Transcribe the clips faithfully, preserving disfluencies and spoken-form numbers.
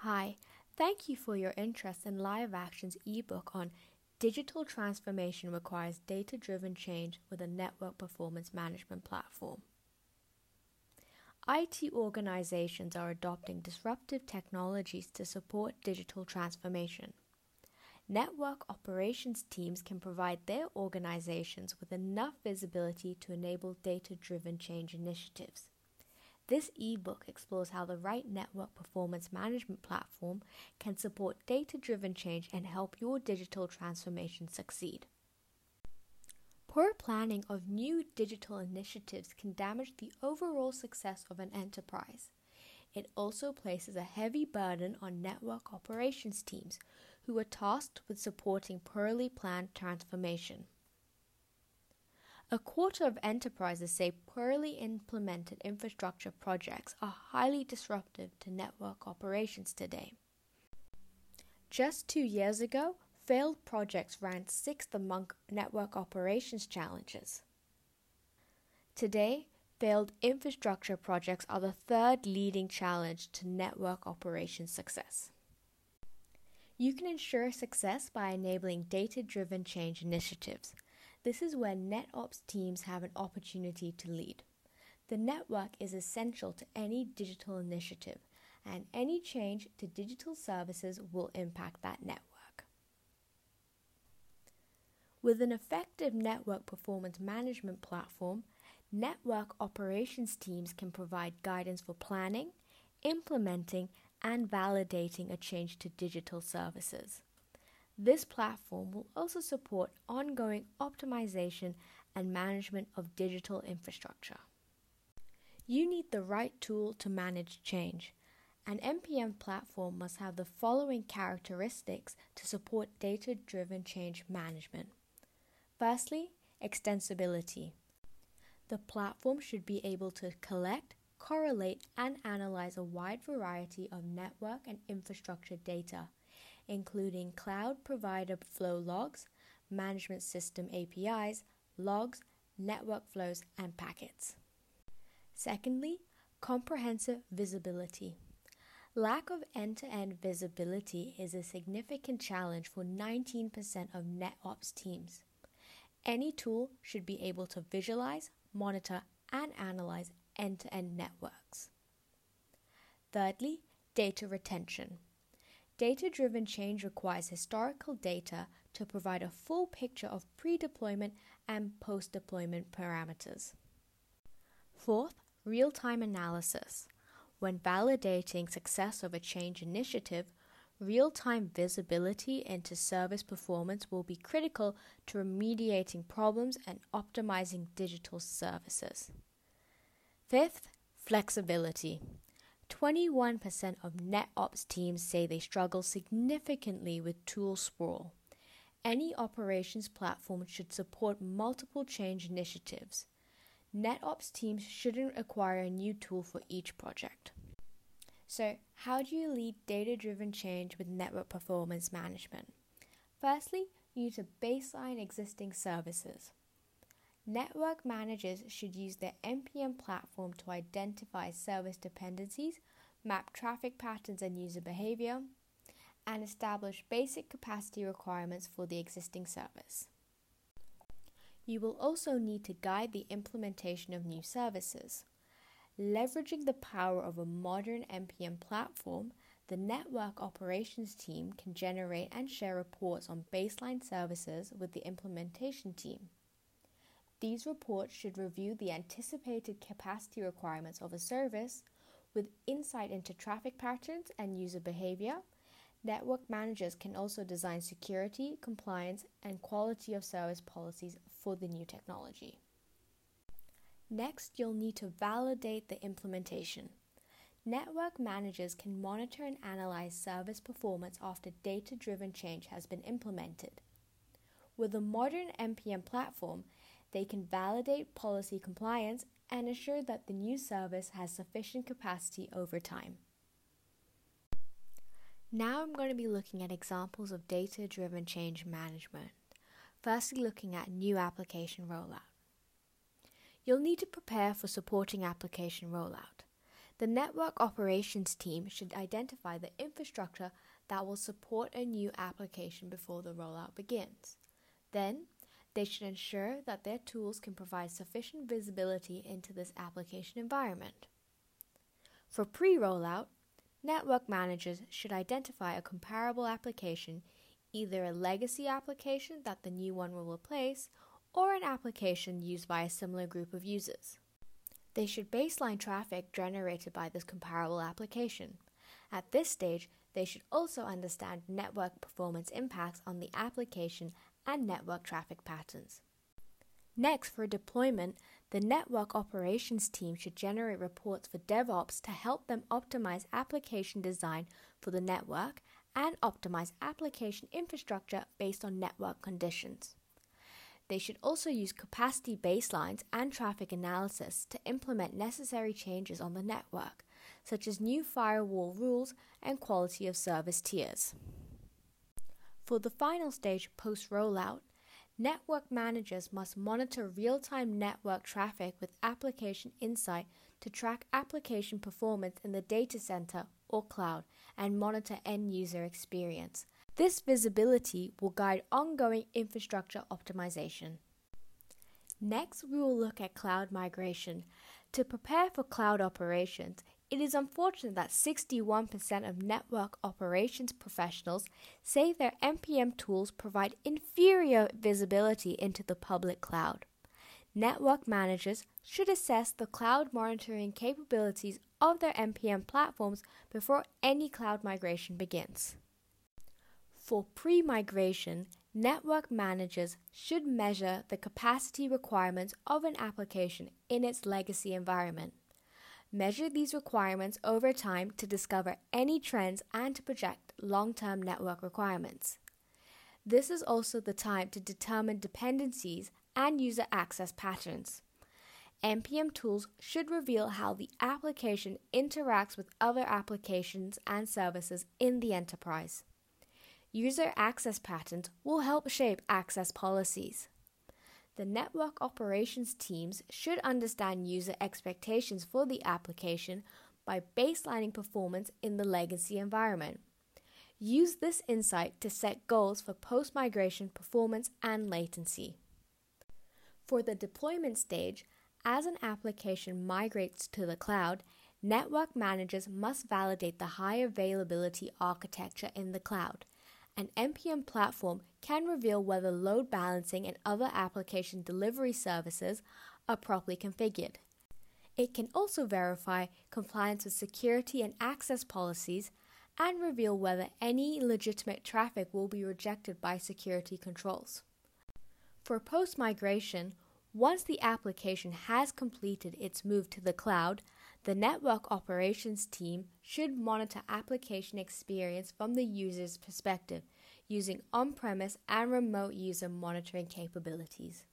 Hi, thank you for your interest in LiveAction's ebook on Digital Transformation Requires Data-Driven Change with a Network Performance Management Platform. I T organizations are adopting disruptive technologies to support digital transformation. Network operations teams can provide their organizations with enough visibility to enable data-driven change initiatives. This ebook explores how the right network performance management platform can support data-driven change and help your digital transformation succeed. Poor planning of new digital initiatives can damage the overall success of an enterprise. It also places a heavy burden on network operations teams who are tasked with supporting poorly planned transformation. A quarter of enterprises say poorly implemented infrastructure projects are highly disruptive to network operations today. Just two years ago, failed projects ranked sixth among network operations challenges. Today, failed infrastructure projects are the third leading challenge to network operations success. You can ensure success by enabling data-driven change initiatives. This is where NetOps teams have an opportunity to lead. The network is essential to any digital initiative, and any change to digital services will impact that network. With an effective network performance management platform, network operations teams can provide guidance for planning, implementing, and validating a change to digital services. This platform will also support ongoing optimization and management of digital infrastructure. You need the right tool to manage change. An N P M platform must have the following characteristics to support data-driven change management. Firstly, extensibility. The platform should be able to collect, correlate, and analyze a wide variety of network and infrastructure data, including cloud provider flow logs, management system A P Is, logs, network flows, and packets. Secondly, comprehensive visibility. Lack of end-to-end visibility is a significant challenge for nineteen percent of NetOps teams. Any tool should be able to visualize, monitor, and analyze end-to-end networks. Thirdly, data retention. Data-driven change requires historical data to provide a full picture of pre-deployment and post-deployment parameters. Fourth, real-time analysis. When validating success of a change initiative, real-time visibility into service performance will be critical to remediating problems and optimizing digital services. Fifth, flexibility. twenty-one percent of NetOps teams say they struggle significantly with tool sprawl. Any operations platform should support multiple change initiatives. NetOps teams shouldn't acquire a new tool for each project. So, how do you lead data-driven change with network performance management? Firstly, you need to baseline existing services. Network managers should use their N P M platform to identify service dependencies, map traffic patterns and user behavior, and establish basic capacity requirements for the existing service. You will also need to guide the implementation of new services. Leveraging the power of a modern N P M platform, the network operations team can generate and share reports on baseline services with the implementation team. These reports should review the anticipated capacity requirements of a service with insight into traffic patterns and user behavior. Network managers can also design security, compliance, and quality of service policies for the new technology. Next, you'll need to validate the implementation. Network managers can monitor and analyze service performance after data-driven change has been implemented. With a modern N P M platform, they can validate policy compliance and ensure that the new service has sufficient capacity over time. Now I'm going to be looking at examples of data-driven change management. Firstly, looking at new application rollout. You'll need to prepare for supporting application rollout. The network operations team should identify the infrastructure that will support a new application before the rollout begins. Then, they should ensure that their tools can provide sufficient visibility into this application environment. For pre-rollout, network managers should identify a comparable application, either a legacy application that the new one will replace or an application used by a similar group of users. They should baseline traffic generated by this comparable application. At this stage, they should also understand network performance impacts on the application and network traffic patterns. Next, for deployment, the network operations team should generate reports for DevOps to help them optimize application design for the network and optimize application infrastructure based on network conditions. They should also use capacity baselines and traffic analysis to implement necessary changes on the network, such as new firewall rules and quality of service tiers. For the final stage post-rollout, network managers must monitor real-time network traffic with application insight to track application performance in the data center or cloud and monitor end-user experience. This visibility will guide ongoing infrastructure optimization. Next, we will look at cloud migration. To prepare for cloud operations, it is unfortunate that sixty-one percent of network operations professionals say their N P M tools provide inferior visibility into the public cloud. Network managers should assess the cloud monitoring capabilities of their N P M platforms before any cloud migration begins. For pre-migration, network managers should measure the capacity requirements of an application in its legacy environment. Measure these requirements over time to discover any trends and to project long-term network requirements. This is also the time to determine dependencies and user access patterns. N P M tools should reveal how the application interacts with other applications and services in the enterprise. User access patterns will help shape access policies. The network operations teams should understand user expectations for the application by baselining performance in the legacy environment. Use this insight to set goals for post-migration performance and latency. For the deployment stage, as an application migrates to the cloud, network managers must validate the high availability architecture in the cloud. An N P M platform can reveal whether load balancing and other application delivery services are properly configured. It can also verify compliance with security and access policies and reveal whether any legitimate traffic will be rejected by security controls. For post-migration, once the application has completed its move to the cloud, the network operations team should monitor application experience from the user's perspective using on-premise and remote user monitoring capabilities.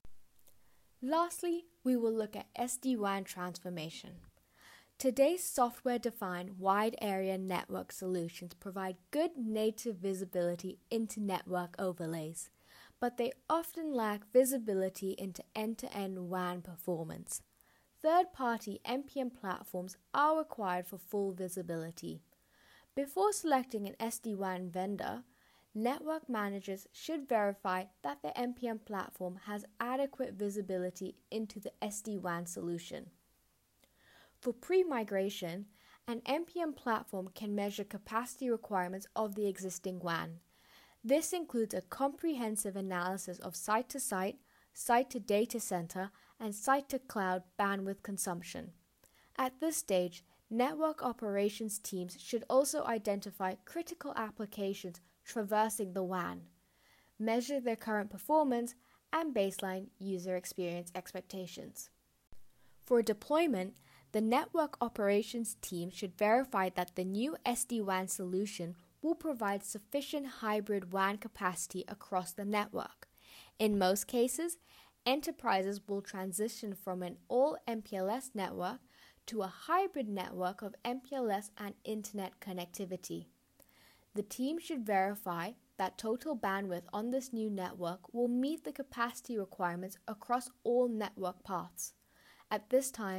Lastly, we will look at S D WAN transformation. Today's software-defined wide area network solutions provide good native visibility into network overlays, but they often lack visibility into end-to-end W A N performance. Third-party N P M platforms are required for full visibility. Before selecting an S D WAN vendor, network managers should verify that the N P M platform has adequate visibility into the S D WAN solution. For pre-migration, an N P M platform can measure capacity requirements of the existing W A N. This includes a comprehensive analysis of site-to-site, site-to-data center, and site-to-cloud bandwidth consumption. At this stage, network operations teams should also identify critical applications traversing the W A N, measure their current performance, and baseline user experience expectations. For deployment, the network operations team should verify that the new S D WAN solution will provide sufficient hybrid W A N capacity across the network. In most cases, enterprises will transition from an all M P L S network to a hybrid network of M P L S and internet connectivity. The team should verify that total bandwidth on this new network will meet the capacity requirements across all network paths. At this time,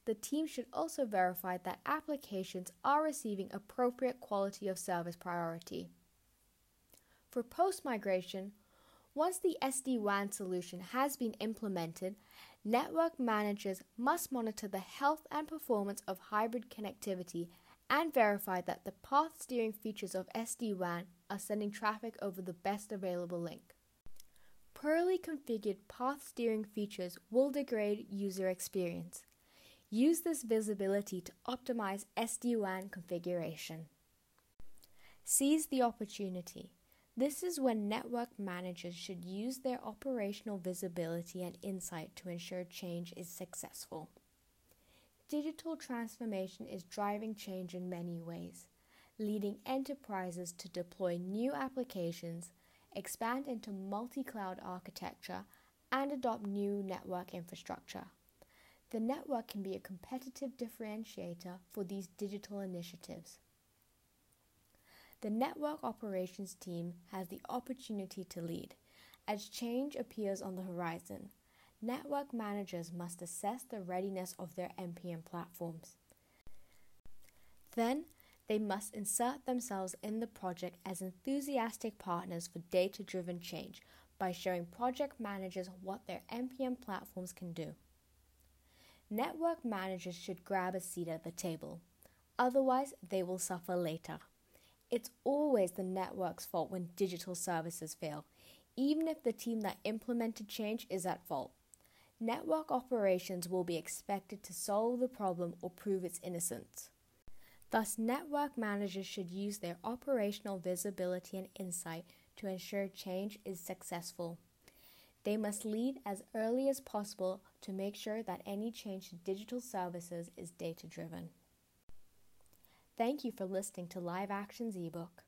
the team should also verify that applications are receiving appropriate quality of service priority. For post-migration, once the S D WAN solution has been implemented, network managers must monitor the health and performance of hybrid connectivity and verify that the path steering features of S D WAN are sending traffic over the best available link. Poorly configured path steering features will degrade user experience. Use this visibility to optimize S D WAN configuration. Seize the opportunity. This is when network managers should use their operational visibility and insight to ensure change is successful. Digital transformation is driving change in many ways, leading enterprises to deploy new applications, expand into multi-cloud architecture, and adopt new network infrastructure. The network can be a competitive differentiator for these digital initiatives. The network operations team has the opportunity to lead. As change appears on the horizon, network managers must assess the readiness of their N P M platforms. Then, they must insert themselves in the project as enthusiastic partners for data-driven change by showing project managers what their N P M platforms can do. Network managers should grab a seat at the table. Otherwise, they will suffer later. It's always the network's fault when digital services fail, even if the team that implemented change is at fault. Network operations will be expected to solve the problem or prove its innocence. Thus, network managers should use their operational visibility and insight to ensure change is successful. They must lead as early as possible to make sure that any change to digital services is data-driven. Thank you for listening to Live Action's ebook.